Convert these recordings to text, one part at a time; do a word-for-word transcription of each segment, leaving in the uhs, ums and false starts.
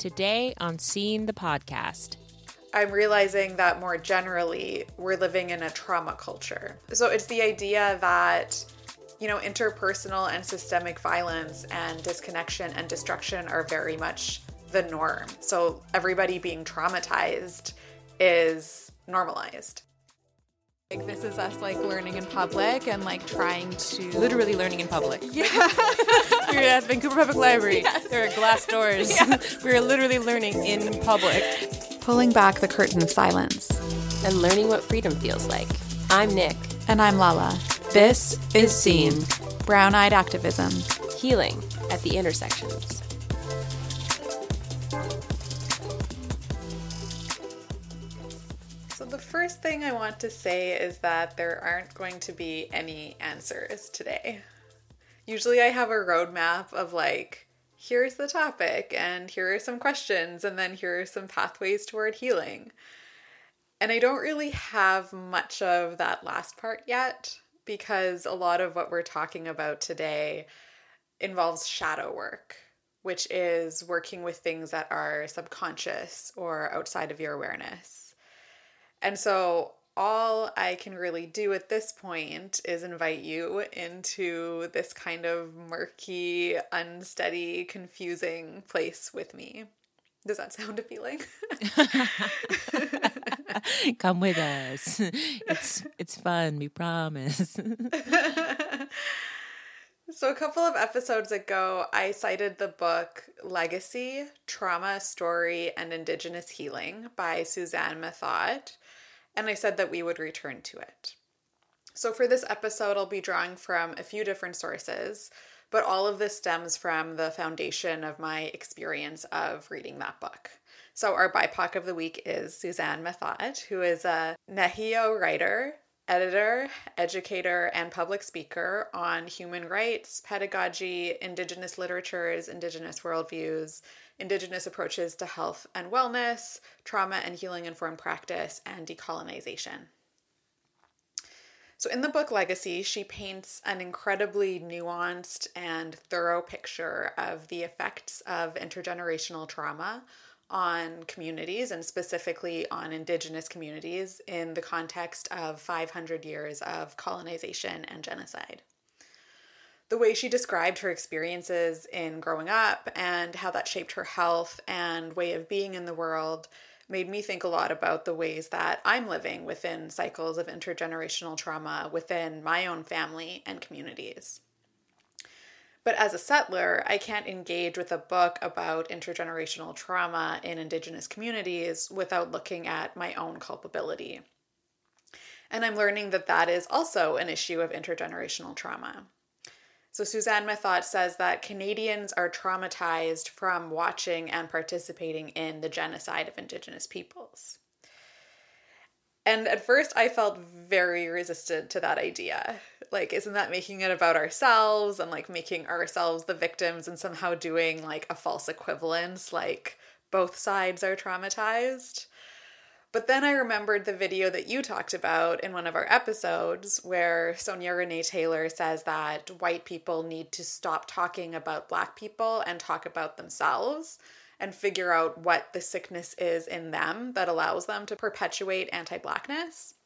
Today on Scene the Podcast. I'm realizing that more generally, we're living in a trauma culture. So it's the idea that, you know, interpersonal and systemic violence and disconnection and destruction are very much the norm. So everybody being traumatized is normalized. Like, this is us like learning in public and like trying to Literally learning in public. Yeah. We're at Vancouver Public Library. Yes. There are glass doors. Yes. We're literally learning in public. Pulling back the curtain of silence. And learning what freedom feels like. I'm Nick. And I'm Lala. This is Scene. Brown-eyed activism. Healing at the intersections. So the first thing I want to say is that there aren't going to be any answers today. Usually I have a roadmap of like, here's the topic and here are some questions and then here are some pathways toward healing. And I don't really have much of that last part yet because a lot of what we're talking about today involves shadow work, which is working with things that are subconscious or outside of your awareness. And so all I can really do at this point is invite you into this kind of murky, unsteady, confusing place with me. Does that sound appealing? Come with us. It's it's fun, we promise. So a couple of episodes ago, I cited the book Legacy, Trauma, Story, and Indigenous Healing by Suzanne Methot, and I said that we would return to it. So for this episode, I'll be drawing from a few different sources, but all of this stems from the foundation of my experience of reading that book. So our B I P O C of the week is Suzanne Methot, who is a Nehiyot writer, editor, educator, and public speaker on human rights, pedagogy, Indigenous literatures, Indigenous worldviews, Indigenous approaches to health and wellness, trauma and healing-informed practice, and decolonization. So in the book Legacy, she paints an incredibly nuanced and thorough picture of the effects of intergenerational trauma on communities, and specifically on Indigenous communities, in the context of five hundred years of colonization and genocide. The way she described her experiences in growing up and how that shaped her health and way of being in the world made me think a lot about the ways that I'm living within cycles of intergenerational trauma within my own family and communities. But as a settler, I can't engage with a book about intergenerational trauma in Indigenous communities without looking at my own culpability. And I'm learning that that is also an issue of intergenerational trauma. So Suzanne Methot says that Canadians are traumatized from watching and participating in the genocide of Indigenous peoples. And at first I felt very resistant to that idea. Like, isn't that making it about ourselves and like making ourselves the victims and somehow doing like a false equivalence, like both sides are traumatized? But then I remembered the video that you talked about in one of our episodes where Sonia Renee Taylor says that white people need to stop talking about Black people and talk about themselves and figure out what the sickness is in them that allows them to perpetuate anti-Blackness.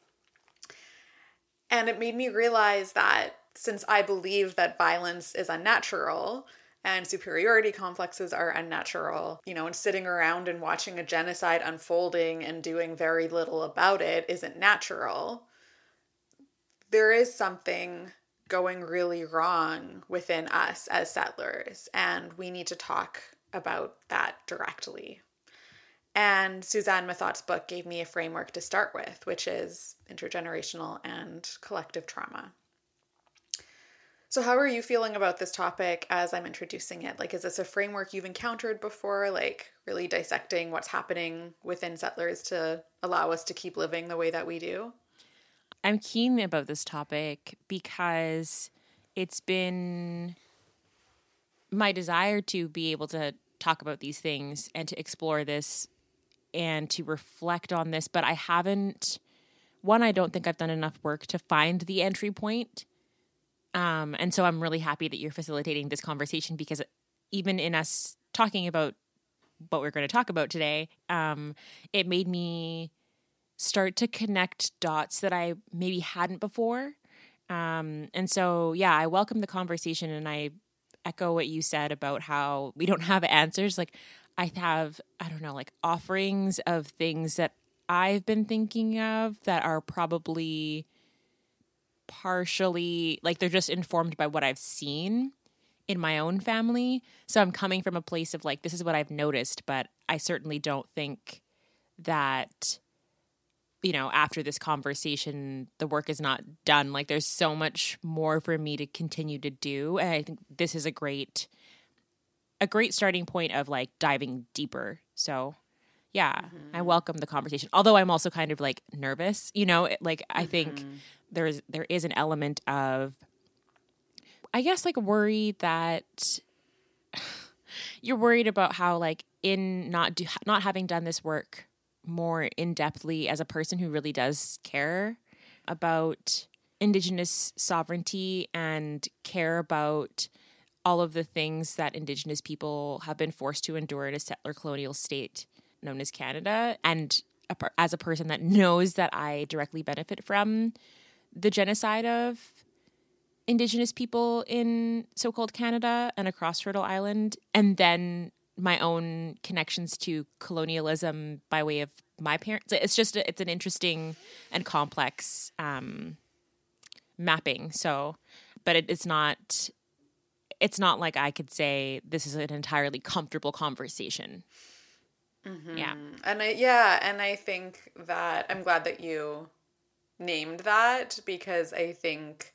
And it made me realize that since I believe that violence is unnatural and superiority complexes are unnatural, you know, and sitting around and watching a genocide unfolding and doing very little about it isn't natural, there is something going really wrong within us as settlers, and we need to talk about that directly. And Suzanne Methot's book gave me a framework to start with, which is intergenerational and collective trauma. So how are you feeling about this topic as I'm introducing it? Like, is this a framework you've encountered before, like really dissecting what's happening within settlers to allow us to keep living the way that we do? I'm keen about this topic because it's been my desire to be able to talk about these things and to explore this and to reflect on this, but I haven't, one, I don't think I've done enough work to find the entry point. Um, and so I'm really happy that you're facilitating this conversation because even in us talking about what we're going to talk about today, um, it made me start to connect dots that I maybe hadn't before. Um, and so, yeah, I welcome the conversation, and I echo what you said about how we don't have answers. Like, I have, I don't know, like offerings of things that I've been thinking of that are probably partially, like, they're just informed by what I've seen in my own family. So I'm coming from a place of like, this is what I've noticed, but I certainly don't think that, you know, after this conversation, the work is not done. Like, there's so much more for me to continue to do. And I think this is a great, a great starting point of like diving deeper. So yeah, mm-hmm. I welcome the conversation. Although I'm also kind of like nervous, you know, like I mm-hmm. think there's, there is an element of, I guess, like worry that you're worried about how like in not do, not having done this work more in-depthly as a person who really does care about Indigenous sovereignty and care about all of the things that Indigenous people have been forced to endure in a settler colonial state known as Canada. And a, as a person that knows that I directly benefit from the genocide of Indigenous people in so-called Canada and across Turtle Island, and then my own connections to colonialism by way of my parents. It's just, a, it's an interesting and complex um, mapping. So, but it, it's not, it's not like I could say this is an entirely comfortable conversation. Mm-hmm. Yeah. And I, yeah. And I think that I'm glad that you named that, because I think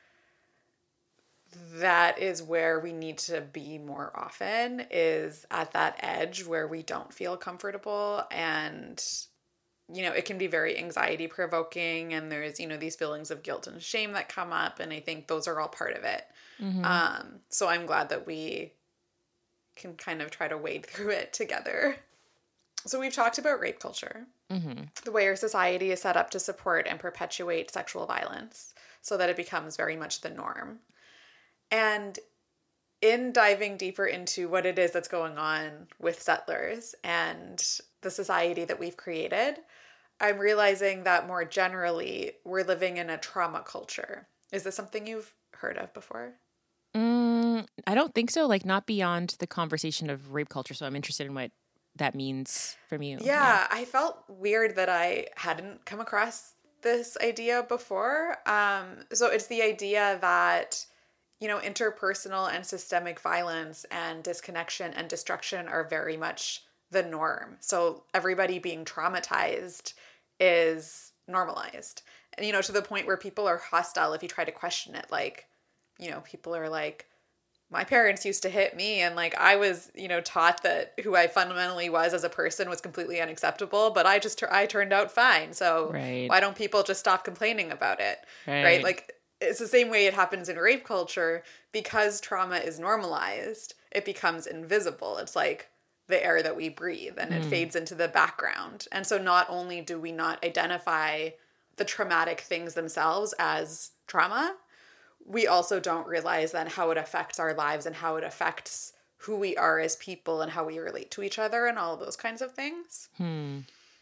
that is where we need to be more often, is at that edge where we don't feel comfortable. And, you know, it can be very anxiety provoking, and there's, you know, these feelings of guilt and shame that come up. And I think those are all part of it. Mm-hmm. Um, so I'm glad that we can kind of try to wade through it together. So we've talked about rape culture, mm-hmm. the way our society is set up to support and perpetuate sexual violence so that it becomes very much the norm. And in diving deeper into what it is that's going on with settlers and the society that we've created, I'm realizing that more generally, we're living in a trauma culture. Is this something you've heard of before? Mm, I don't think so. Like, not beyond the conversation of rape culture. So I'm interested in what that means from you. Yeah, yeah. I felt weird that I hadn't come across this idea before. Um, so it's the idea that, you know, interpersonal and systemic violence and disconnection and destruction are very much the norm. So everybody being traumatized is normalized. And, you know, to the point where people are hostile if you try to question it. Like, you know, people are like, my parents used to hit me, and like I was, you know, taught that who I fundamentally was as a person was completely unacceptable, but I just, I turned out fine. So right. Why don't people just stop complaining about it? Right. right? Like, it's the same way it happens in rape culture. Because trauma is normalized, it becomes invisible. It's like the air that we breathe, and mm. it fades into the background. And so not only do we not identify the traumatic things themselves as trauma, we also don't realize then how it affects our lives and how it affects who we are as people and how we relate to each other and all of those kinds of things. Hmm.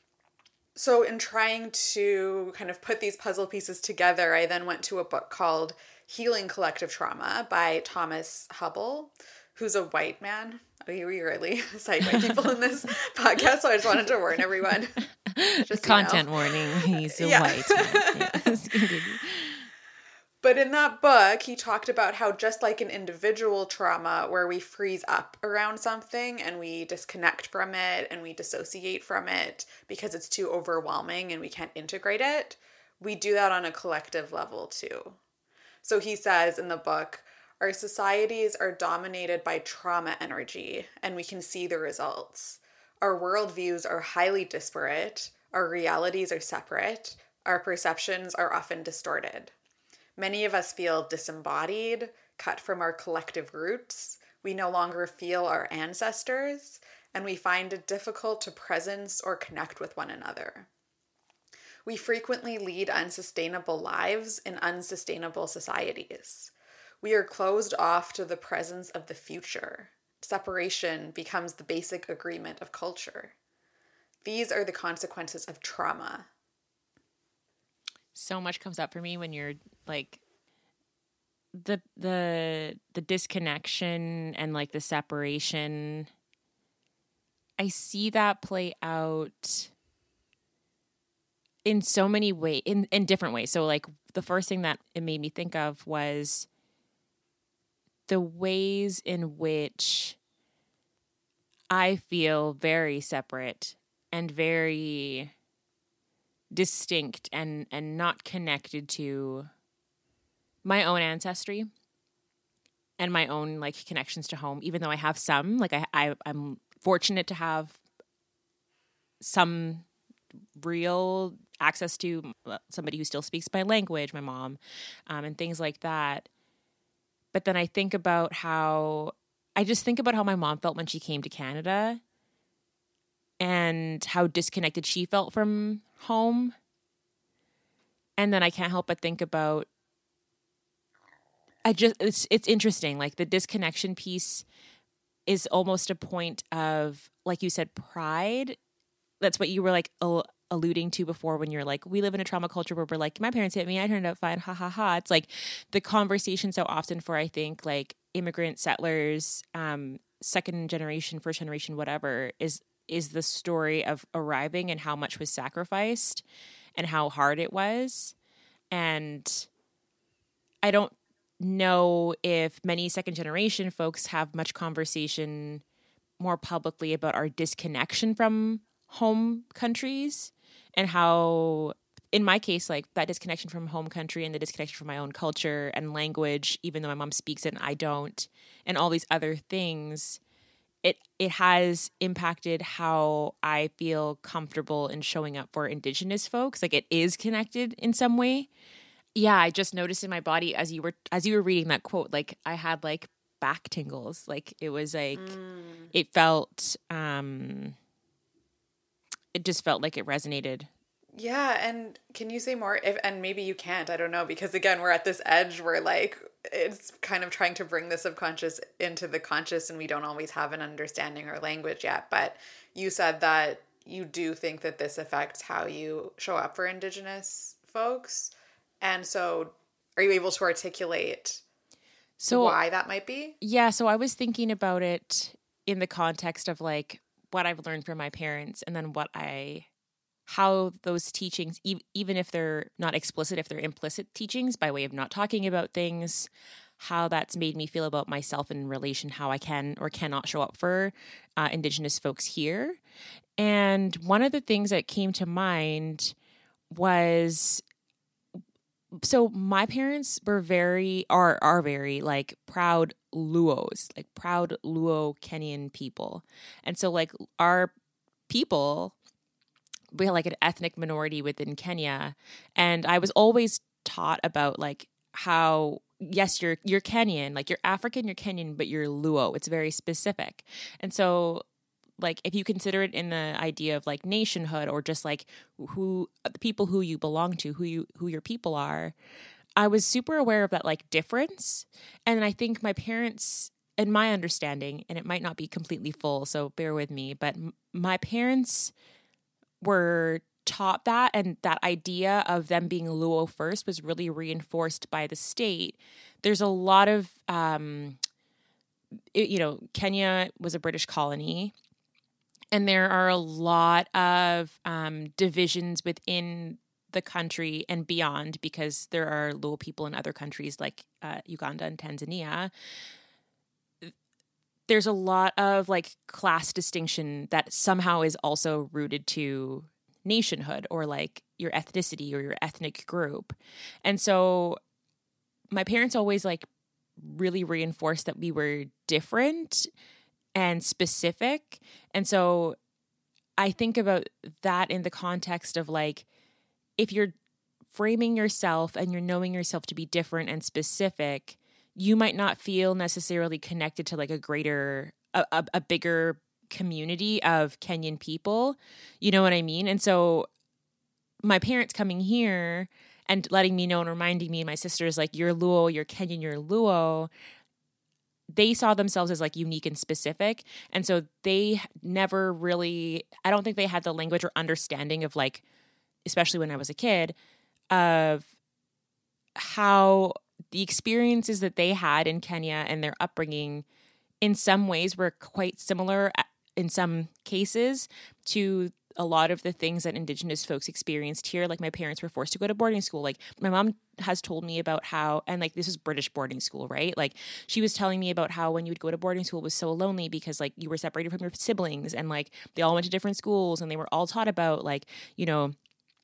So in trying to kind of put these puzzle pieces together, I then went to a book called Healing Collective Trauma by Thomas Hubble, who's a white man. We really cite white people in this podcast, so I just wanted to warn everyone. Just, Content you know. warning, he's a yeah. white man. Yes. But in that book, he talked about how just like an individual trauma where we freeze up around something and we disconnect from it and we dissociate from it because it's too overwhelming and we can't integrate it, we do that on a collective level too. So he says in the book, our societies are dominated by trauma energy, and we can see the results. Our worldviews are highly disparate, our realities are separate, our perceptions are often distorted. Many of us feel disembodied, cut from our collective roots. We no longer feel our ancestors, and we find it difficult to presence or connect with one another. We frequently lead unsustainable lives in unsustainable societies. We are closed off to the presence of the future. separation becomes the basic agreement of culture. These are the consequences of trauma. So much comes up for me when you're like the the the disconnection and like the separation. I see that play out in so many ways, in, in different ways. So like the first thing that it made me think of was the ways in which I feel very separate and very distinct and, and not connected to my own ancestry and my own like connections to home, even though I have some. Like I, I I'm fortunate to have some real access to somebody who still speaks my language, my mom, um, and things like that. But then I think about how, I just think about how my mom felt when she came to Canada and how disconnected she felt from home. And then I can't help but think about, I just, it's, it's interesting. Like the disconnection piece is almost a point of, like you said, pride. That's what you were like al- alluding to before when you're like, we live in a trauma culture where we're like, my parents hit me, I turned out fine, ha ha ha. It's like the conversation so often for, I think, like immigrant settlers, um, second generation, first generation, whatever, is is the story of arriving and how much was sacrificed and how hard it was. And I don't know if many second generation folks have much conversation more publicly about our disconnection from home countries and how, in my case, like that disconnection from home country and the disconnection from my own culture and language, even though my mom speaks it and I don't, and all these other things, it it has impacted how I feel comfortable in showing up for Indigenous folks. Like it is connected in some way. Yeah, I just noticed in my body as you were as you were reading that quote, like I had like back tingles. Like it was like mm. it felt um it just felt like it resonated. Yeah, and can you say more? If and maybe you can't, I don't know, because again, we're at this edge where like it's kind of trying to bring the subconscious into the conscious and we don't always have an understanding or language yet. But you said that you do think that this affects how you show up for Indigenous folks. And so are you able to articulate so why that might be? Yeah, so I was thinking about it in the context of like what I've learned from my parents and then what I, how those teachings, e- even if they're not explicit, if they're implicit teachings by way of not talking about things, how that's made me feel about myself in relation, how I can or cannot show up for uh, Indigenous folks here. And one of the things that came to mind was, so my parents were very, are, are very like proud Luos, like proud Luo Kenyan people. And so like our people, we're like an ethnic minority within Kenya. And I was always taught about like how, yes, you're, you're Kenyan, like you're African, you're Kenyan, but you're Luo. It's very specific. And so like if you consider it in the idea of like nationhood or just like who the people who you belong to, who you who your people are, I was super aware of that like difference. And I think my parents, and my understanding, and it might not be completely full, so bear with me, but m- my parents were taught that, and that idea of them being Luo first was really reinforced by the state. There's a lot of um, it, you know, Kenya was a British colony. And there are a lot of um, divisions within the country and beyond because there are Luo people in other countries like uh, Uganda and Tanzania. There's a lot of like class distinction that somehow is also rooted to nationhood or like your ethnicity or your ethnic group. And so my parents always like really reinforced that we were different and specific. And so I think about that in the context of like, if you're framing yourself and you're knowing yourself to be different and specific, you might not feel necessarily connected to like a greater, a, a, a bigger community of Kenyan people. You know what I mean? And so my parents coming here and letting me know and reminding me and my sisters like, you're Luo, you're Kenyan, you're Luo, they saw themselves as like unique and specific. And so they never really, I don't think they had the language or understanding of like, especially when I was a kid, of how the experiences that they had in Kenya and their upbringing in some ways were quite similar in some cases to a lot of the things that Indigenous folks experienced here. Like my parents were forced to go to boarding school. Like my mom has told me about how, and like this is British boarding school, right? Like she was telling me about how when you would go to boarding school it was so lonely because like you were separated from your siblings and like they all went to different schools and they were all taught about like, you know,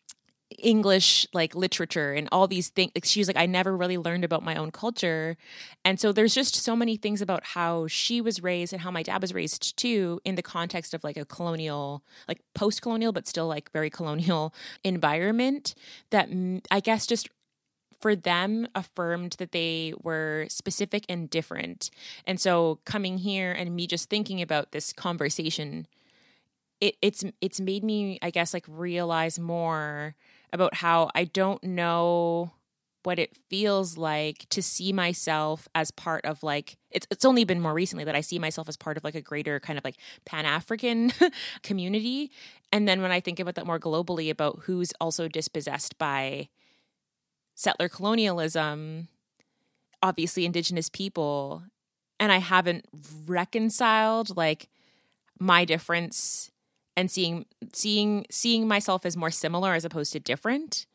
English like literature and all these things. Like she was like, I never really learned about my own culture. And so there's just so many things about how she was raised and how my dad was raised too in the context of like a colonial, like post-colonial, but still like very colonial environment that I guess just for them affirmed that they were specific and different. And so coming here and me just thinking about this conversation, it, it's it's made me, I guess, like realize more about how I don't know what it feels like to see myself as part of like, it's it's only been more recently that I see myself as part of like a greater kind of like Pan-African community. And then when I think about that more globally about who's also dispossessed by settler colonialism, obviously Indigenous people, and I haven't reconciled like my difference and seeing seeing seeing myself as more similar as opposed to different.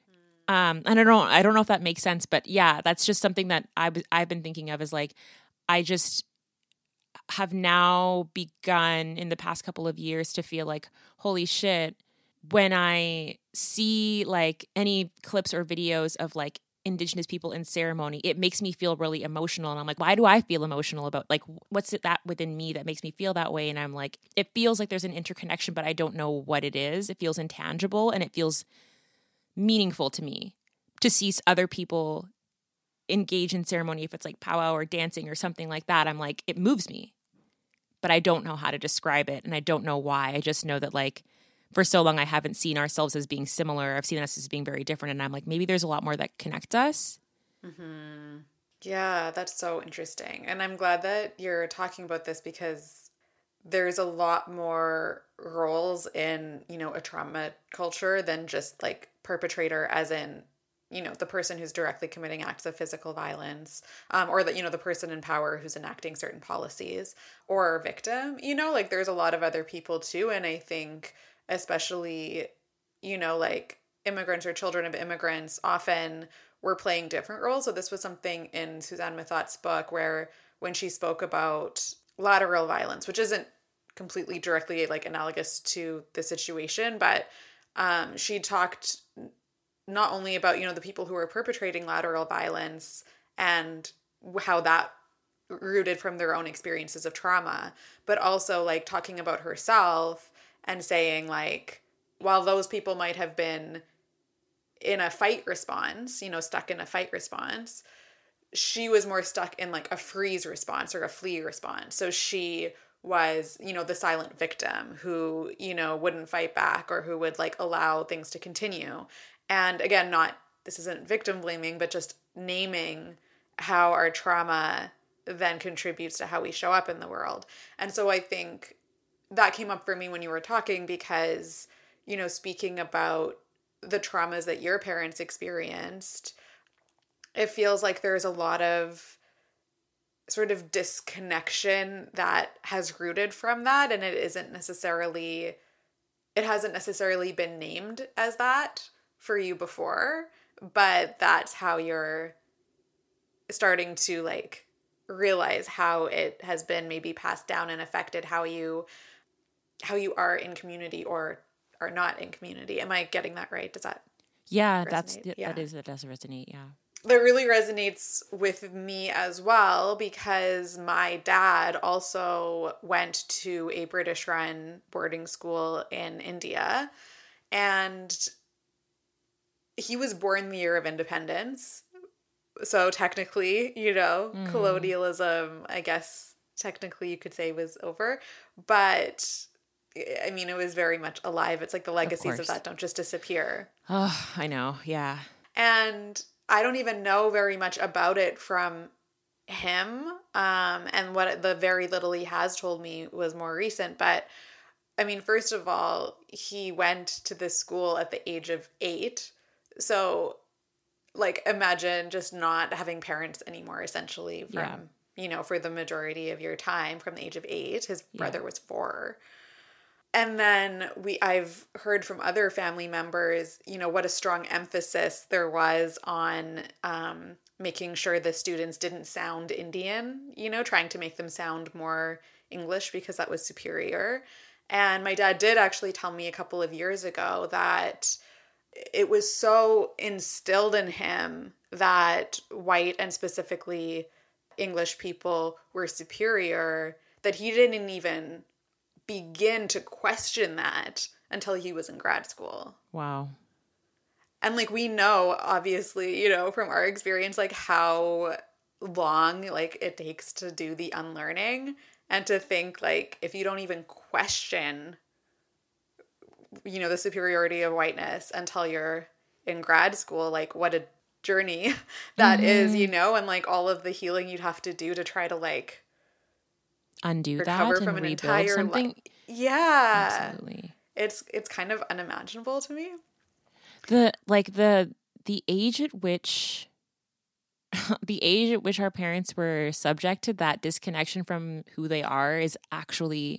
Um, and I don't I don't know if that makes sense, but yeah, that's just something that I've I've been thinking of as like I just have now begun in the past couple of years to feel like, holy shit, when I see like any clips or videos of like Indigenous people in ceremony, it makes me feel really emotional. And I'm like, why do I feel emotional about like, what's it that within me that makes me feel that way? And I'm like, it feels like there's an interconnection, but I don't know what it is. It feels intangible and it feels meaningful to me to see other people engage in ceremony. If it's like powwow or dancing or something like that, I'm like, it moves me, but I don't know how to describe it. And I don't know why. I just know that like, for so long, I haven't seen ourselves as being similar. I've seen us as being very different. And I'm like, maybe there's a lot more that connects us. Mm-hmm. Yeah, that's so interesting. And I'm glad that you're talking about this because there's a lot more roles in, you know, a trauma culture than just like perpetrator as in, you know, the person who's directly committing acts of physical violence, um, or the, you know, the person in power who's enacting certain policies, or victim, you know, like there's a lot of other people too. And I think especially, you know, like immigrants or children of immigrants often were playing different roles. So this was something in Suzanne Mathot's book where when she spoke about lateral violence, which isn't completely directly like analogous to the situation, but um, she talked not only about, you know, the people who were perpetrating lateral violence and how that rooted from their own experiences of trauma, but also like talking about herself and saying like, while those people might have been in a fight response, you know, stuck in a fight response, she was more stuck in like a freeze response or a flee response. So she was, you know, the silent victim who, you know, wouldn't fight back or who would like allow things to continue. And again, not, this isn't victim blaming, but just naming how our trauma then contributes to how we show up in the world. And so I think that came up for me when you were talking because, you know, speaking about the traumas that your parents experienced, it feels like there's a lot of sort of disconnection that has rooted from that. And it isn't necessarily, it hasn't necessarily been named as that for you before, but that's how you're starting to like realize how it has been maybe passed down and affected how you how you are in community or are not in community. Am I getting that right? Does that Yeah, resonate? that's Yeah. that is that does resonate, yeah. That really resonates with me as well because my dad also went to a British run boarding school in India and he was born the year of independence. So technically, you know, mm. colonialism, I guess technically you could say was over, but I mean, it was very much alive. It's like the legacies of, of that don't just disappear. Oh, I know. Yeah. And I don't even know very much about it from him. Um, and what the very little he has told me was more recent. But I mean, first of all, he went to this school at the age of eight. So, like, imagine just not having parents anymore, essentially, from, Yeah. you know, for the majority of your time from the age of eight. His Yeah. brother was four. And then we I've heard from other family members, you know, what a strong emphasis there was on um, making sure the students didn't sound Indian, you know, trying to make them sound more English because that was superior. And my dad did actually tell me a couple of years ago that it was so instilled in him that white and specifically English people were superior that he didn't even begin to question that until he was in grad school. Wow. And like we know, obviously, you know, from our experience, like how long like it takes to do the unlearning, and to think like if you don't even question, you know, the superiority of whiteness until you're in grad school, like what a journey that Mm-hmm. is, you know, and like all of the healing you'd have to do to try to like Undo recover that and from an rebuild entire something. life. Yeah. Absolutely. It's it's kind of unimaginable to me. The like the the age at which the age at which our parents were subject to that disconnection from who they are is actually,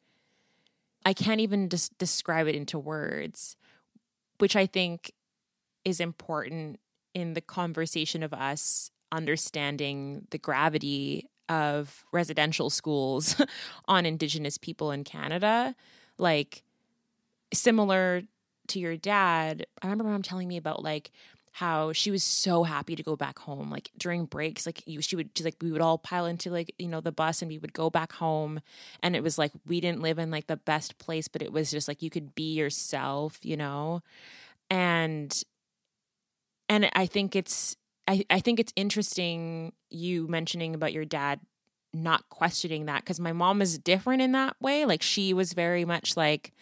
I can't even des- describe it into words, which I think is important in the conversation of us understanding the gravity of residential schools on Indigenous people in Canada. Like, similar to your dad, I remember mom telling me about like how she was so happy to go back home, like during breaks, like you, she would, she's like, we would all pile into like, you know, the bus and we would go back home. And it was like, we didn't live in like the best place, but it was just like, you could be yourself, you know? And, and I think it's, I, I think it's interesting you mentioning about your dad not questioning that, because my mom is different in that way. Like she was very much like,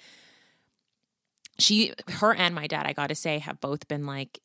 she, her and my dad, I got to say, have both been like,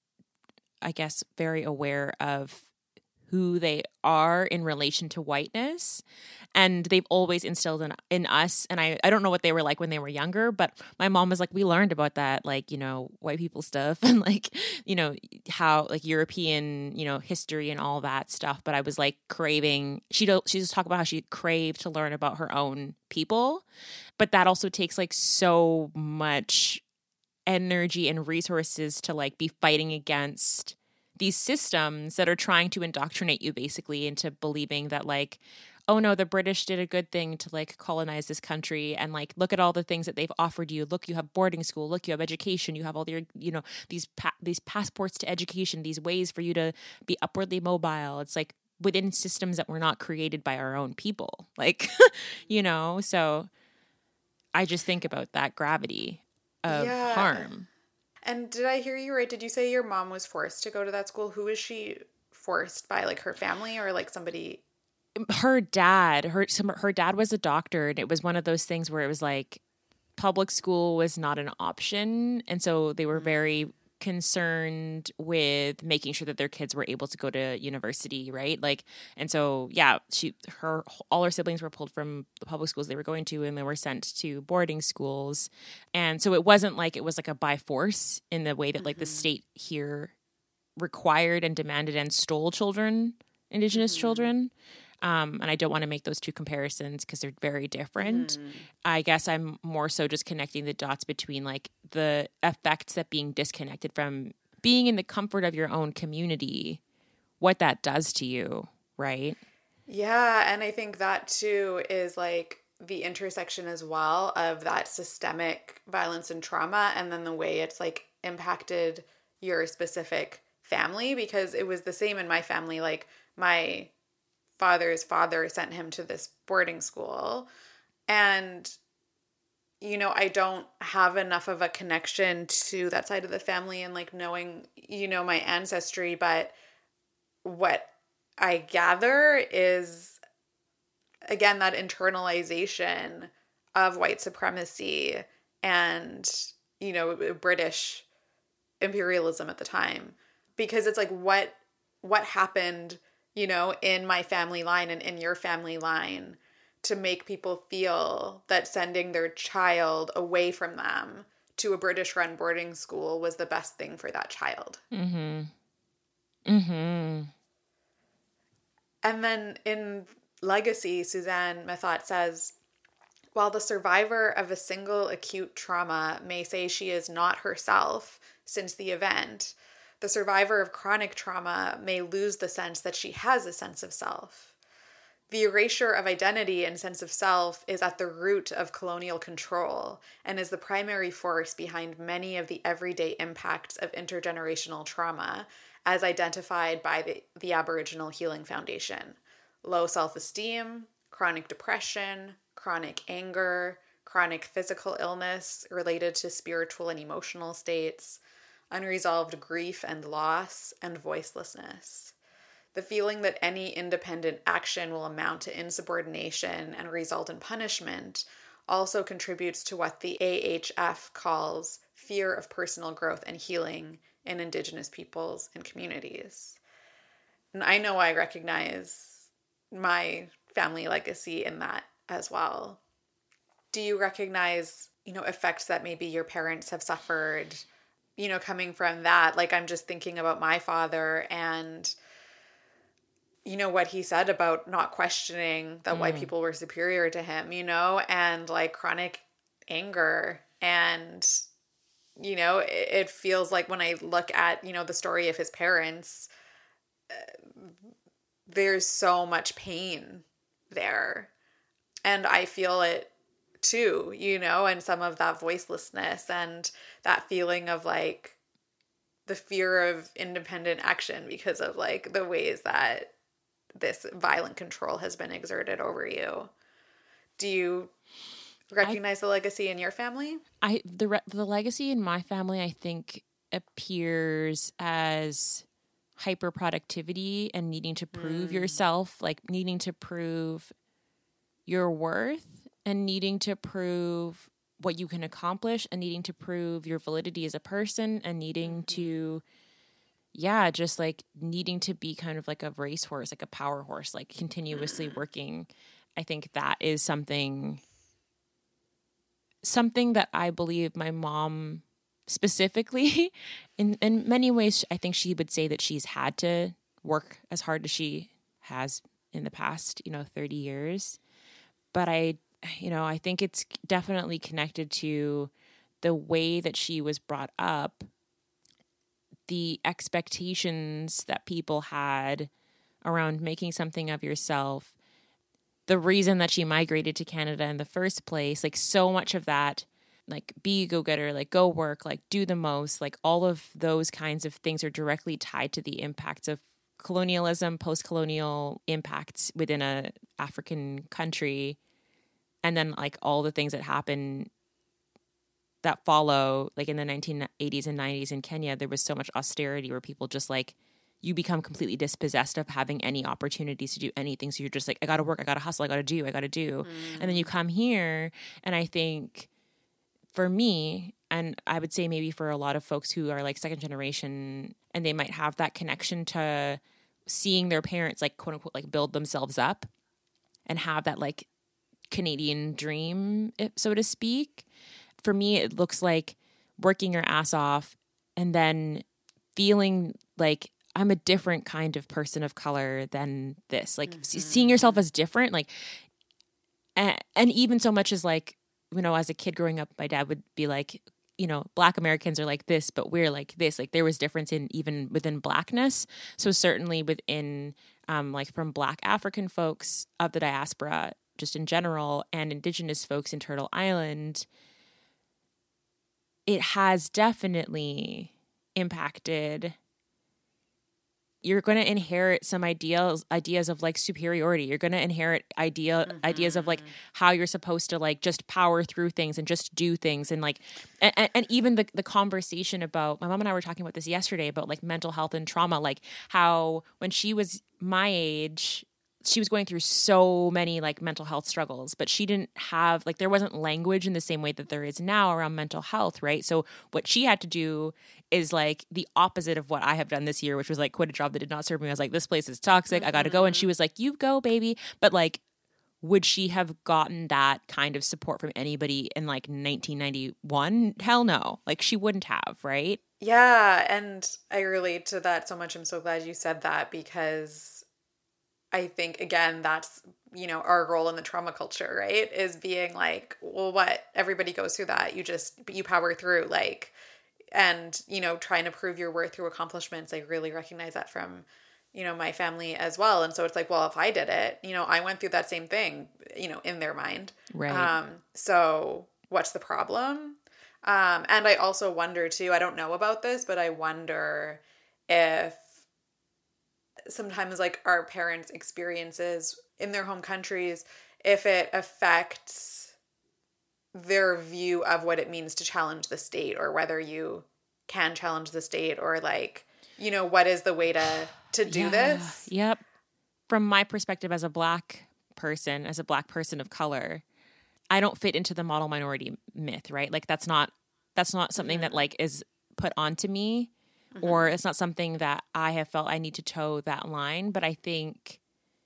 I guess, very aware of who they are in relation to whiteness. And they've always instilled in, in us. And I, I don't know what they were like when they were younger, but my mom was like, we learned about that, like, you know, white people stuff and like, you know, how like European, you know, history and all that stuff. But I was like craving, she don't, she just talked about how she craved to learn about her own people. But that also takes like so much energy and resources to like be fighting against these systems that are trying to indoctrinate you basically into believing that like, oh no, the British did a good thing to like colonize this country, and like look at all the things that they've offered you. Look, you have boarding school. Look, you have education. You have all your, you know, these pa- these passports to education. These ways for you to be upwardly mobile. It's like within systems that were not created by our own people. Like, you know, so I just think about that gravity of Yeah. harm. And did I hear you right? Did you say your mom was forced to go to that school? Who was she forced by? Like her family or like somebody? Her dad, her some, her dad was a doctor, and it was one of those things where it was like public school was not an option, and so they were very concerned with making sure that their kids were able to go to university, right? Like, and so yeah, she her all her siblings were pulled from the public schools they were going to, and they were sent to boarding schools, and so it wasn't like it was like a by force in the way that like mm-hmm. the state here required and demanded and stole children, Indigenous mm-hmm. children. Um, and I don't want to make those two comparisons because they're very different. Mm. I guess I'm more so just connecting the dots between like the effects that being disconnected from being in the comfort of your own community, what that does to you, right? Yeah. And I think that too is like the intersection as well of that systemic violence and trauma, and then the way it's like impacted your specific family, because it was the same in my family. Like my father's father sent him to this boarding school, and you know, I don't have enough of a connection to that side of the family and like knowing, you know, my ancestry, but what I gather is again that internalization of white supremacy and, you know, British imperialism at the time, because it's like what what happened, you know, in my family line and in your family line, to make people feel that sending their child away from them to a British-run boarding school was the best thing for that child. Mm-hmm. Mm-hmm. And then in Legacy, Suzanne Methot says, while the survivor of a single acute trauma may say she is not herself since the event, the survivor of chronic trauma may lose the sense that she has a sense of self. The erasure of identity and sense of self is at the root of colonial control and is the primary force behind many of the everyday impacts of intergenerational trauma, as identified by the, the Aboriginal Healing Foundation. Low self-esteem, chronic depression, chronic anger, chronic physical illness related to spiritual and emotional states, unresolved grief and loss, and voicelessness. The feeling that any independent action will amount to insubordination and result in punishment also contributes to what the A H F calls fear of personal growth and healing in Indigenous peoples and communities. And I know I recognize my family legacy in that as well. Do you recognize, you know, effects that maybe your parents have suffered, you know, coming from that? Like, I'm just thinking about my father and, you know, what he said about not questioning that mm. white people were superior to him, you know, and like chronic anger. And, you know, it, it feels like when I look at, you know, the story of his parents, uh, there's so much pain there. And I feel it too, you know, and some of that voicelessness and that feeling of like the fear of independent action because of like the ways that this violent control has been exerted over you. Do you recognize I, the legacy in your family? I the re- the legacy in my family, I think, appears as hyper productivity and needing to prove mm. yourself, like needing to prove your worth and needing to prove what you can accomplish and needing to prove your validity as a person and needing mm-hmm. to, yeah, just like needing to be kind of like a racehorse, like a power horse, like continuously working. I think that is something, something that I believe my mom specifically, in, in many ways, I think she would say that she's had to work as hard as she has in the past, you know, thirty years. But I, you know, I think it's definitely connected to the way that she was brought up, the expectations that people had around making something of yourself, the reason that she migrated to Canada in the first place, like so much of that, like be a go-getter, like go work, like do the most, like all of those kinds of things are directly tied to the impacts of colonialism, post-colonial impacts within a African country, and then like all the things that happen that follow, like in the nineteen eighties and nineties in Kenya, there was so much austerity where people just like, you become completely dispossessed of having any opportunities to do anything. So you're just like, I got to work, I got to hustle, I got to do, I got to do. Mm. And then you come here, and I think for me, and I would say maybe for a lot of folks who are like second generation, and they might have that connection to seeing their parents like quote unquote like build themselves up and have that like Canadian dream, so to speak. For me, it looks like working your ass off and then feeling like I'm a different kind of person of color than this, like mm-hmm. seeing yourself as different, like, and, and even so much as like, you know, as a kid growing up, my dad would be like, you know, Black Americans are like this, but we're like this. Like there was difference in even within Blackness. So certainly within, um, like from Black African folks of the diaspora, just in general, and Indigenous folks in Turtle Island, it has definitely impacted. You're going to inherit some ideals, ideas of like superiority. You're going to inherit idea mm-hmm. ideas of like how you're supposed to like just power through things and just do things. And like, and, and even the, the conversation about, my mom and I were talking about this yesterday about like mental health and trauma, like how when she was my age, she was going through so many like mental health struggles, but she didn't have like, there wasn't language in the same way that there is now around mental health, right? So what she had to do is like the opposite of what I have done this year, which was like quit a job that did not serve me. I was like, this place is toxic. Mm-hmm. I got to go. And she was like, you go, baby. But like, would she have gotten that kind of support from anybody in like nineteen ninety-one? Hell no. Like she wouldn't have, right? Yeah. And I relate to that so much. I'm so glad you said that, because I think, again, that's, you know, our role in the trauma culture, right? Is being like, well, what? Everybody goes through that. You just, you power through, like, and, you know, trying to prove your worth through accomplishments. I really recognize that from, you know, my family as well. And so it's like, well, if I did it, you know, I went through that same thing, you know, in their mind. Right. Um, so what's the problem? Um, and I also wonder too, I don't know about this, but I wonder if sometimes like our parents' experiences in their home countries, if it affects their view of what it means to challenge the state, or whether you can challenge the state, or like, you know, what is the way to, to do yeah. this? Yep. From my perspective as a Black person, as a Black person of color, I don't fit into the model minority myth, right? Like that's not, that's not something mm-hmm. that like is put onto me, mm-hmm. or it's not something that I have felt I need to toe that line. But I think,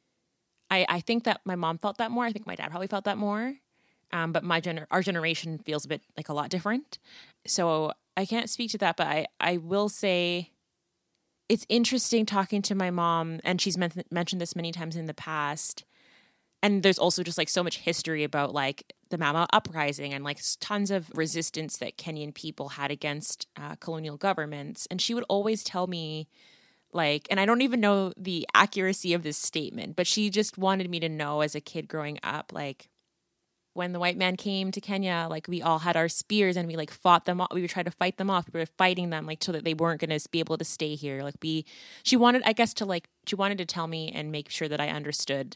I, I think that my mom felt that more. I think my dad probably felt that more. Um, but my gener- our generation feels a bit like a lot different. So I can't speak to that, but I, I will say it's interesting talking to my mom, and she's men- mentioned this many times in the past. And there's also just like so much history about like the Mama Uprising and like tons of resistance that Kenyan people had against uh, colonial governments. And she would always tell me like, and I don't even know the accuracy of this statement, but she just wanted me to know as a kid growing up, like, when the white man came to Kenya, like we all had our spears and we like fought them off. We would try to fight them off. We were fighting them like so that they weren't going to be able to stay here. Like be, she wanted, I guess to like, she wanted to tell me and make sure that I understood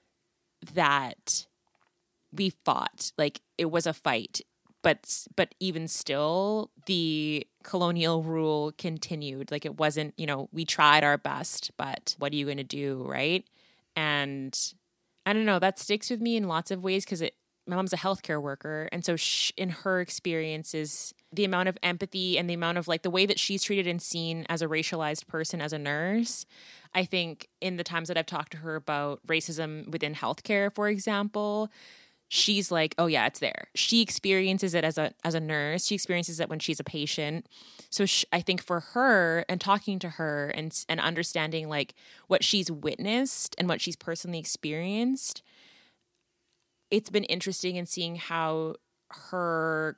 that we fought. Like it was a fight, but, but even still the colonial rule continued. Like it wasn't, you know, we tried our best, but what are you going to do? Right. And I don't know, that sticks with me in lots of ways because it, my mom's a healthcare worker. And so she, in her experiences, the amount of empathy and the amount of like the way that she's treated and seen as a racialized person, as a nurse, I think in the times that I've talked to her about racism within healthcare, for example, she's like, oh yeah, it's there. She experiences it as a, as a nurse. She experiences it when she's a patient. So she, I think for her and talking to her and, and understanding like what she's witnessed and what she's personally experienced, it's been interesting in seeing how her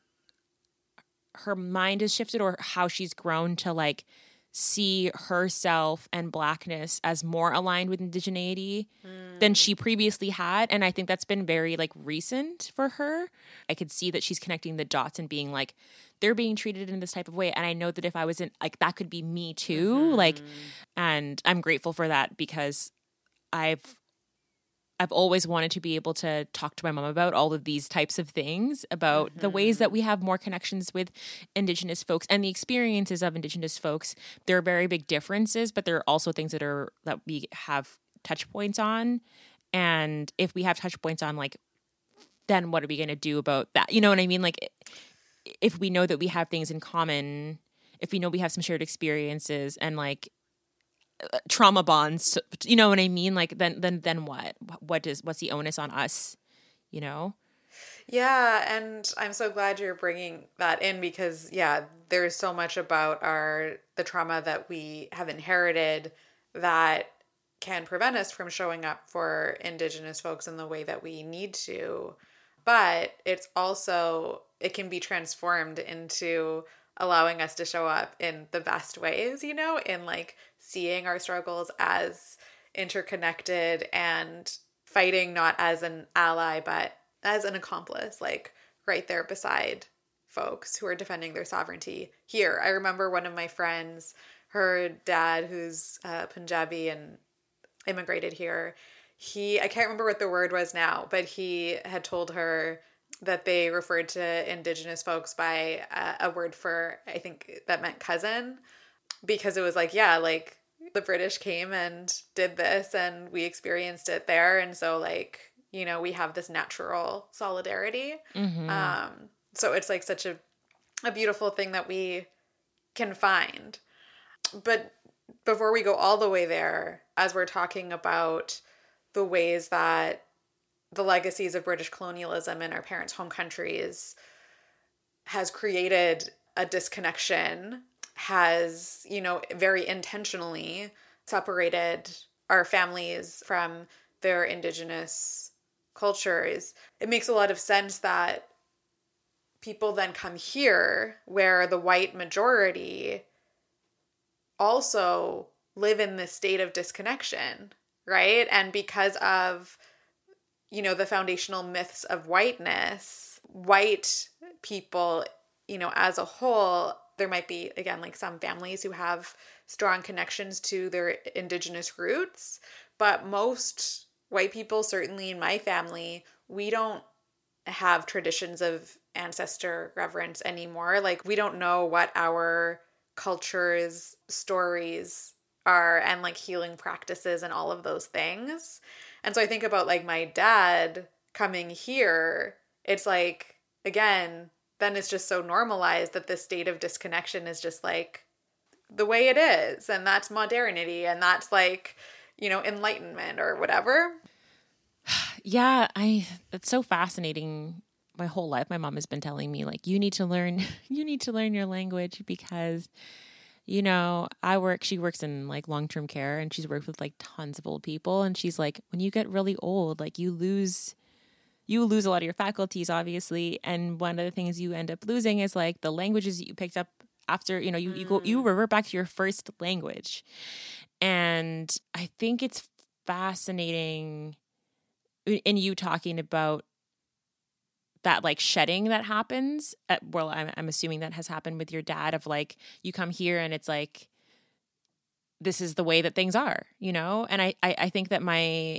her mind has shifted, or how she's grown to like see herself and Blackness as more aligned with indigeneity mm. than she previously had. And I think that's been very like recent for her. I could see that she's connecting the dots and being like, they're being treated in this type of way. And I know that if I was in like, that could be me too. Mm-hmm. Like, and I'm grateful for that because I've, I've always wanted to be able to talk to my mom about all of these types of things, about mm-hmm. the ways that we have more connections with Indigenous folks and the experiences of Indigenous folks. There are very big differences, but there are also things that are that we have touch points on. And if we have touch points on, like, then what are we going to do about that? You know what I mean? Like, if we know that we have things in common, if we know we have some shared experiences and like trauma bonds, you know what I mean? Like then, then, then what? What is what's the onus on us? You know? Yeah, and I'm so glad you're bringing that in because yeah, there's so much about our the trauma that we have inherited that can prevent us from showing up for Indigenous folks in the way that we need to. But it's also it can be transformed into allowing us to show up in the best ways, you know, in like seeing our struggles as interconnected and fighting not as an ally, but as an accomplice, like right there beside folks who are defending their sovereignty here. I remember one of my friends, her dad, who's uh, Punjabi and immigrated here, he, I can't remember what the word was now, but he had told her that they referred to Indigenous folks by a, a word for, I think that meant cousin, because it was like, yeah, like the British came and did this and we experienced it there. And so like, you know, we have this natural solidarity. Mm-hmm. Um, so it's like such a, a beautiful thing that we can find. But before we go all the way there, as we're talking about the ways that the legacies of British colonialism in our parents' home countries has created a disconnection, has, you know, very intentionally separated our families from their Indigenous cultures, it makes a lot of sense that people then come here where the white majority also live in this state of disconnection, right? And because of, you know, the foundational myths of whiteness, white people, you know, as a whole, there might be, again, like some families who have strong connections to their Indigenous roots, but most white people, certainly in my family, we don't have traditions of ancestor reverence anymore. Like, we don't know what our culture's stories are and like healing practices and all of those things. And so I think about like my dad coming here, it's like, again, then it's just so normalized that this state of disconnection is just like the way it is. And that's modernity. And that's like, you know, enlightenment or whatever. Yeah, I it's so fascinating. My whole life, my mom has been telling me, like, you need to learn, you need to learn your language because, you know, I work, she works in like long-term care and she's worked with like tons of old people. And she's like, when you get really old, like you lose, you lose a lot of your faculties, obviously. And one of the things you end up losing is like the languages that you picked up after, you know, you, you go, you revert back to your first language. And I think it's fascinating in you talking about that like shedding that happens at, well, I'm, I'm assuming that has happened with your dad of like, you come here and it's like, this is the way that things are, you know? And I, I, I think that my,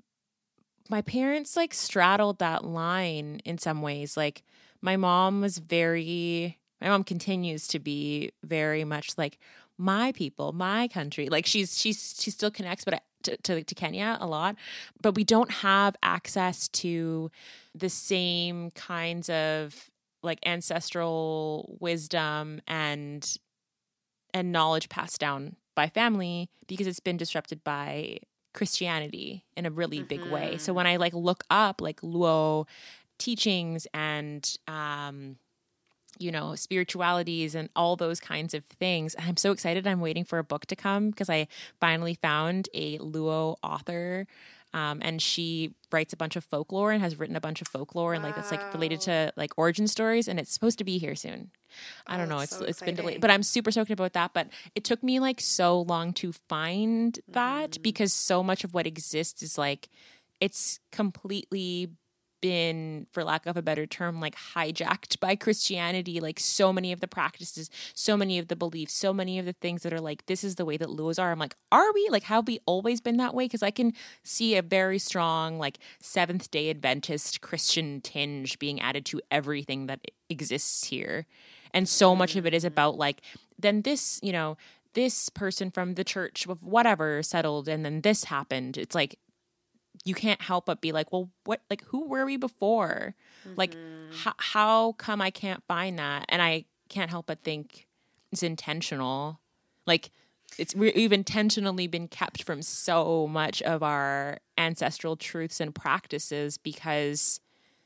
my parents like straddled that line in some ways. Like my mom was very, my mom continues to be very much like my people, my country. Like she's, she's, she still connects, but I, to, to, to Kenya a lot, but we don't have access to the same kinds of like ancestral wisdom and and knowledge passed down by family because it's been disrupted by Christianity in a really mm-hmm. big way. So when I like look up like Luo teachings and um you know, spiritualities and all those kinds of things. I'm so excited. I'm waiting for a book to come because I finally found a Luo author. Um, and she writes a bunch of folklore and has written a bunch of folklore and like that's like related to like origin stories. And it's supposed to be here soon. I don't oh, know. It's so it's been delayed, but I'm super stoked about that. But it took me like so long to find that mm. because so much of what exists is like, it's completely been, for lack of a better term, like hijacked by Christianity. Like so many of the practices, so many of the beliefs, so many of the things that are like, this is the way that Luos are. I'm like, are we? Like, have we always been that way? Because I can see a very strong like Seventh Day Adventist Christian tinge being added to everything that exists here. And so much of it is about like, then this, you know, this person from the church of whatever settled and then this happened. It's like, you can't help but be like, well, what, like, who were we before? Mm-hmm. Like, h- how come I can't find that? And I can't help but think it's intentional. Like, it's we've intentionally been kept from so much of our ancestral truths and practices because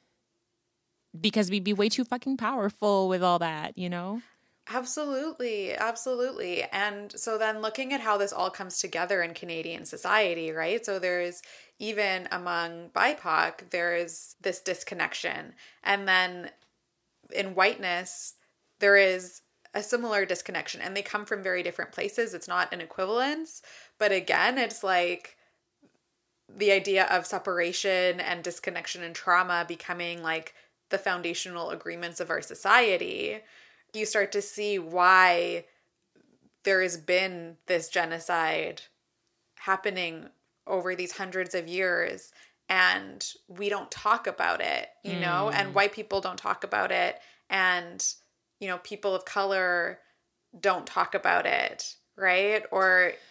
because we'd be way too fucking powerful with all that, you know? Absolutely. Absolutely. And so then looking at how this all comes together in Canadian society, right? So there's even among B I P O C, there is this disconnection. And then in whiteness, there is a similar disconnection and they come from very different places. It's not an equivalence, but again, it's like the idea of separation and disconnection and trauma becoming like the foundational agreements of our society. You start to see why there has been this genocide happening over these hundreds of years and we don't talk about it, you mm. know, and white people don't talk about it. And, you know, people of color don't talk about it, right? Or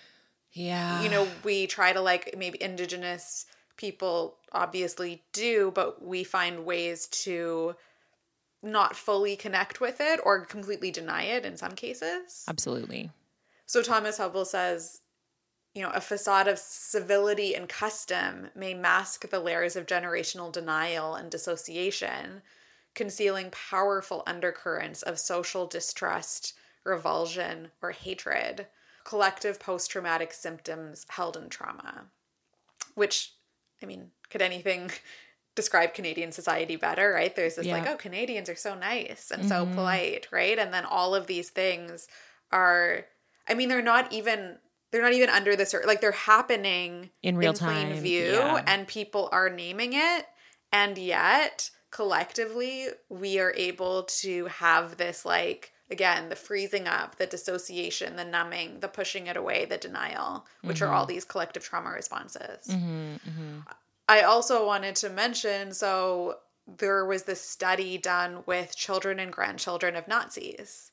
Yeah. You know, we try to like maybe Indigenous people obviously do, but we find ways to not fully connect with it or completely deny it in some cases. Absolutely. So Thomas Hubble says, you know, a facade of civility and custom may mask the layers of generational denial and dissociation, concealing powerful undercurrents of social distrust, revulsion, or hatred, collective post-traumatic symptoms held in trauma. Which, I mean, could anything describe Canadian society better, right? There's this Yeah. like, oh, Canadians are so nice and Mm-hmm. so polite, right? And then all of these things are, I mean, they're not even, they're not even under the, sur- like they're happening In real plain time, view yeah. and people are naming it. And yet collectively we are able to have this like, again, the freezing up, the dissociation, the numbing, the pushing it away, the denial, which Mm-hmm. are all these collective trauma responses. Mm-hmm, mm-hmm. I also wanted to mention, so there was this study done with children and grandchildren of Nazis.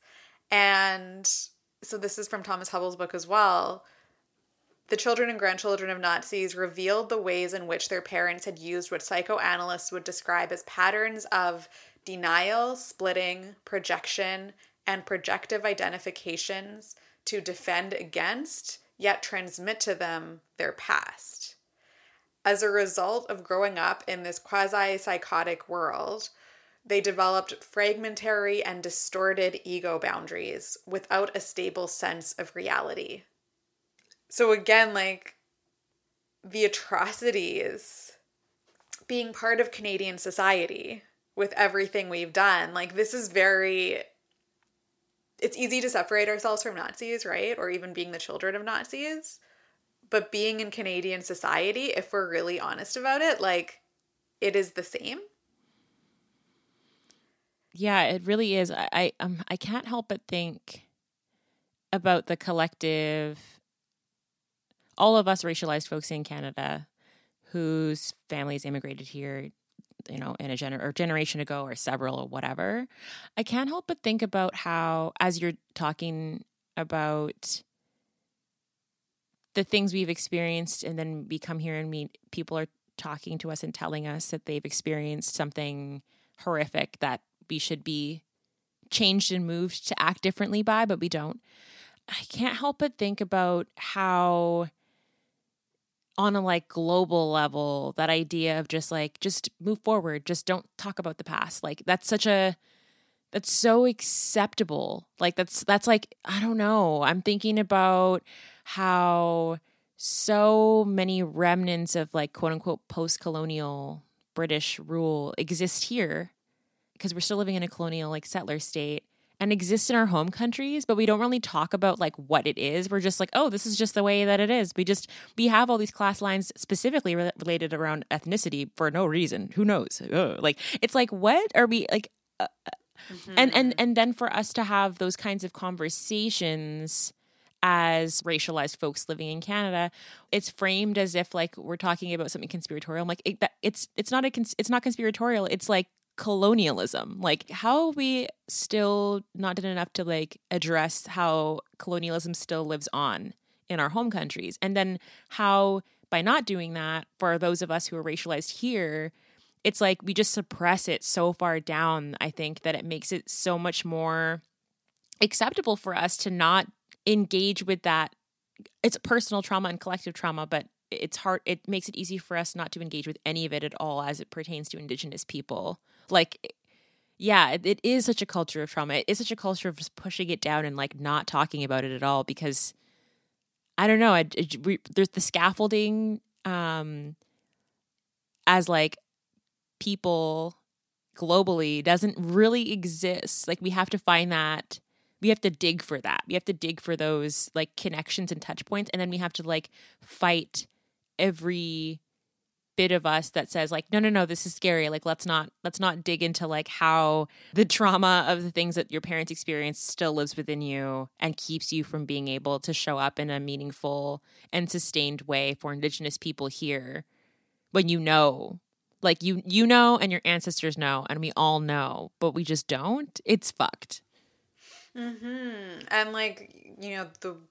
And so this is from Thomas Hubble's book as well. The children and grandchildren of Nazis revealed the ways in which their parents had used what psychoanalysts would describe as patterns of denial, splitting, projection, and projective identifications to defend against, yet transmit to them their past. As a result of growing up in this quasi-psychotic world, they developed fragmentary and distorted ego boundaries without a stable sense of reality. So again, like, the atrocities being part of Canadian society with everything we've done, like, this is very... It's easy to separate ourselves from Nazis, right? Or even being the children of Nazis. But being in Canadian society, if we're really honest about it, like, it is the same. Yeah, it really is. I I, um, I can't help but think about the collective, all of us racialized folks in Canada whose families immigrated here, you know, in a gener- or generation ago or several or whatever. I can't help but think about how, as you're talking about the things we've experienced, and then we come here and meet people are talking to us and telling us that they've experienced something horrific that we should be changed and moved to act differently by, but we don't. I can't help but think about how on a like global level, that idea of just like, just move forward, just don't talk about the past. Like that's such a, that's so acceptable. Like that's, that's like, I don't know. I'm thinking about how so many remnants of like quote unquote post-colonial British rule exist here because we're still living in a colonial like settler state and exist in our home countries, but we don't really talk about like what it is. We're just like, oh, this is just the way that it is. We just, we have all these class lines specifically re- related around ethnicity for no reason. Who knows? Ugh. Like, it's like, what are we like, uh, mm-hmm. and, and, and then for us to have those kinds of conversations as racialized folks living in Canada, it's framed as if like we're talking about something conspiratorial. I'm like, it, that, it's, it's not a, cons- it's not conspiratorial. It's like colonialism. Like, how have we still not done enough to like address how colonialism still lives on in our home countries? And then how, by not doing that, for those of us who are racialized here, it's like we just suppress it so far down, I think, that it makes it so much more acceptable for us to not engage with that. It's personal trauma and collective trauma, but it's hard. It makes it easy for us not to engage with any of it at all as it pertains to Indigenous people. Like, yeah, it, it is such a culture of trauma. It is such a culture of just pushing it down and like not talking about it at all because I don't know. It, it, we, there's the scaffolding um, as like people globally doesn't really exist. Like we have to find that. We have to dig for that. We have to dig for those like connections and touch points. And then we have to like fight every bit of us that says like, no, no, no, this is scary. Like, let's not, let's not dig into like how the trauma of the things that your parents experienced still lives within you and keeps you from being able to show up in a meaningful and sustained way for Indigenous people here. When you know, like you, you know, and your ancestors know, and we all know, but we just don't. It's fucked. Mm-hmm. And like, you know, the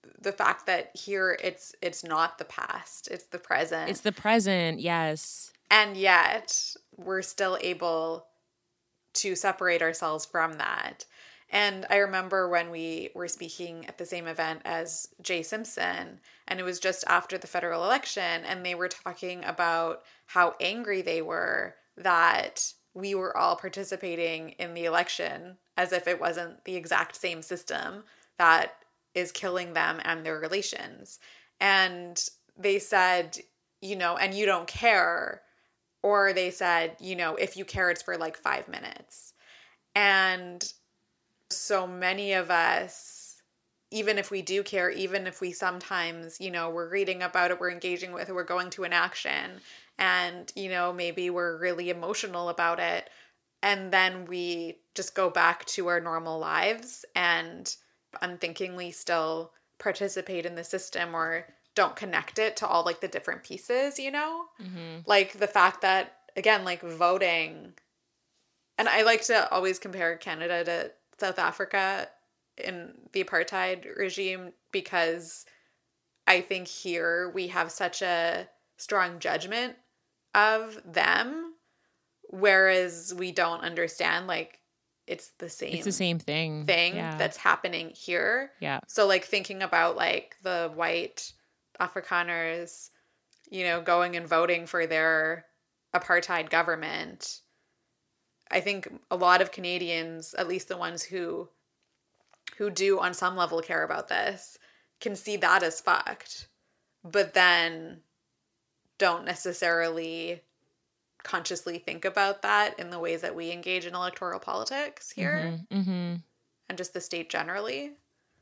the fact that here it's it's not the past, it's the present. It's the present, yes. And yet we're still able to separate ourselves from that. And I remember when we were speaking at the same event as Jay Simpson, and it was just after the federal election, and they were talking about how angry they were that we were all participating in the election as if it wasn't the exact same system that is killing them and their relations. And they said, you know, and you don't care. Or they said, you know, if you care, it's for like five minutes. And so many of us, even if we do care, even if we sometimes, you know, we're reading about it, we're engaging with it, we're going to an action, and, you know, maybe we're really emotional about it, and then we just go back to our normal lives and unthinkingly still participate in the system or don't connect it to all like the different pieces, you know? Mm-hmm. Like the fact that, again, like voting, and I like to always compare Canada to South Africa in the apartheid regime, because I think here we have such a strong judgment of them, whereas we don't understand like it's the same it's the same thing thing yeah. that's happening here. Yeah. So like thinking about like the white Afrikaners, you know, going and voting for their apartheid government, I think a lot of Canadians, at least the ones who who do on some level care about this, can see that as fucked, but then don't necessarily consciously think about that in the ways that we engage in electoral politics here, mm-hmm, mm-hmm. and just the state generally.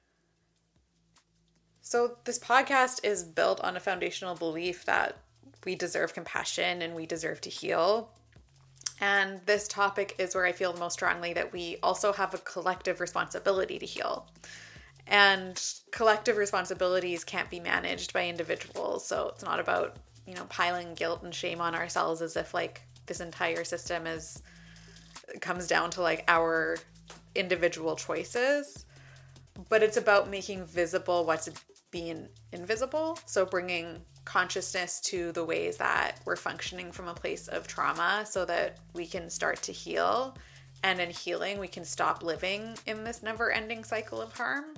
So this podcast is built on a foundational belief that we deserve compassion and we deserve to heal. And this topic is where I feel most strongly that we also have a collective responsibility to heal. And collective responsibilities can't be managed by individuals. So it's not about, you know, piling guilt and shame on ourselves as if like this entire system is comes down to like our individual choices. But it's about making visible what's being invisible. So bringing consciousness to the ways that we're functioning from a place of trauma so that we can start to heal. And in healing, we can stop living in this never-ending cycle of harm.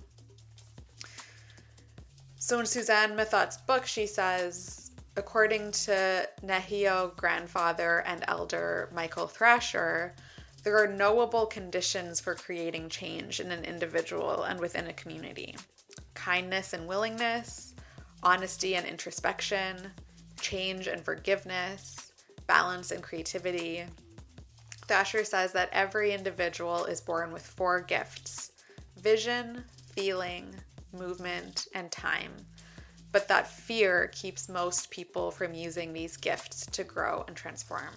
So in Suzanne Mathot's book, she says, according to Nehio grandfather and elder Michael Thrasher, there are knowable conditions for creating change in an individual and within a community. Kindness and willingness, honesty and introspection, change and forgiveness, balance and creativity. Thrasher says that every individual is born with four gifts: vision, feeling, movement, and time. But that fear keeps most people from using these gifts to grow and transform.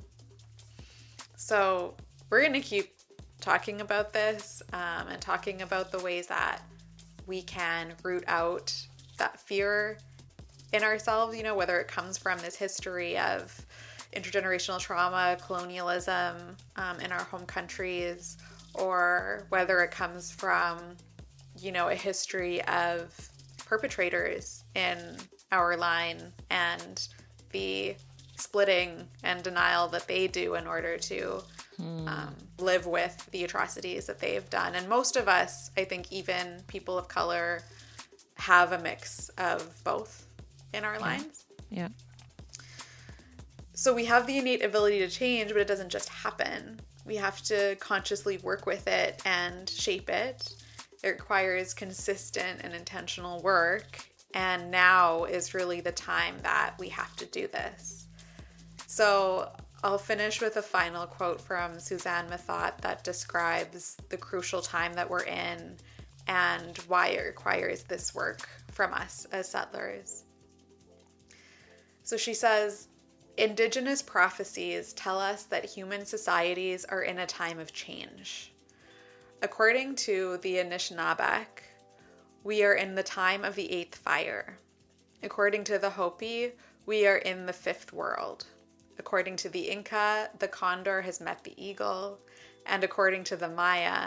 So we're going to keep talking about this um, and talking about the ways that we can root out that fear in ourselves, you know, whether it comes from this history of intergenerational trauma, colonialism um, in our home countries, or whether it comes from, you know, a history of perpetrators in our line and the splitting and denial that they do in order to hmm. um, live with the atrocities that they've done. And most of us, I think even people of color, have a mix of both in our yeah. lines. Yeah. So we have the innate ability to change, but it doesn't just happen. We have to consciously work with it and shape it. It requires consistent and intentional work. And now is really the time that we have to do this. So I'll finish with a final quote from Suzanne Mathot that describes the crucial time that we're in and why it requires this work from us as settlers. So she says, Indigenous prophecies tell us that human societies are in a time of change. According to the Anishinaabeg, we are in the time of the eighth fire. According to the Hopi, we are in the fifth world. According to the Inca, the condor has met the eagle. And according to the Maya,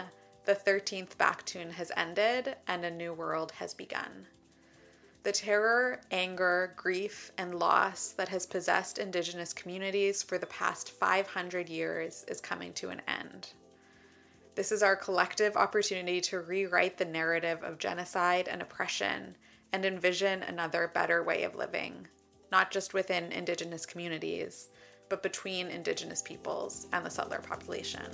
The thirteenth Baktun has ended, and a new world has begun. The terror, anger, grief, and loss that has possessed Indigenous communities for the past five hundred years is coming to an end. This is our collective opportunity to rewrite the narrative of genocide and oppression and envision another better way of living, not just within Indigenous communities, but between Indigenous peoples and the settler population.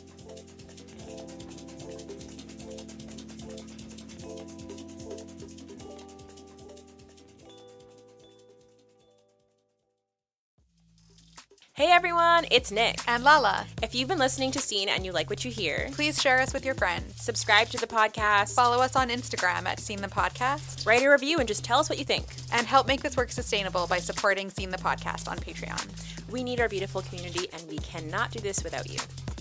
Hey everyone, it's Nick. And Lala. If you've been listening to Scene and you like what you hear, Please share us with your friends. subscribe to the podcast, Follow us on Instagram at Scene the Podcast, write a review, and just tell us what you think. and help make this work sustainable by supporting Scene the Podcast on Patreon. We need our beautiful community, and we cannot do this without you.